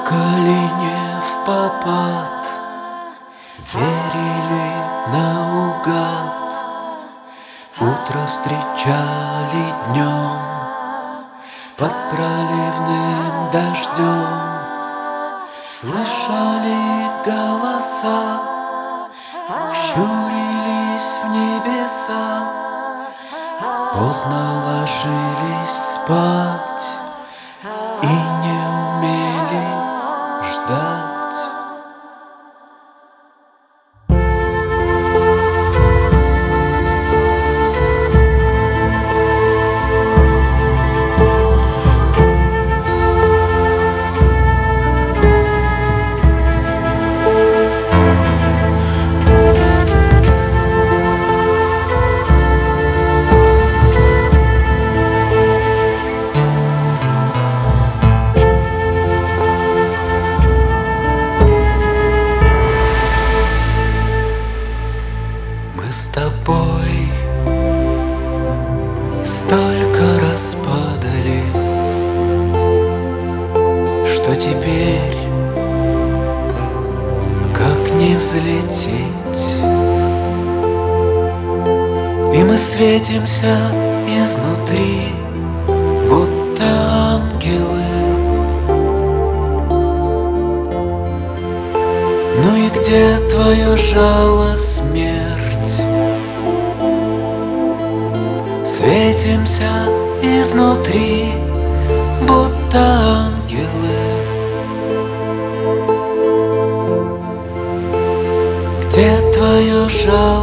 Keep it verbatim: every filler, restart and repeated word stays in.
Плакали не впопад, верили наугад, утро встречали днем под проливным дождем. Слышали голоса, щурились в небеса, поздно ложились спать и не умели ждать. С тобой столько раз падали, что теперь как не взлететь. И мы светимся изнутри, будто ангелы. Ну и где твое жало, смерть? Светимся изнутри, будто ангелы. Где твое жало?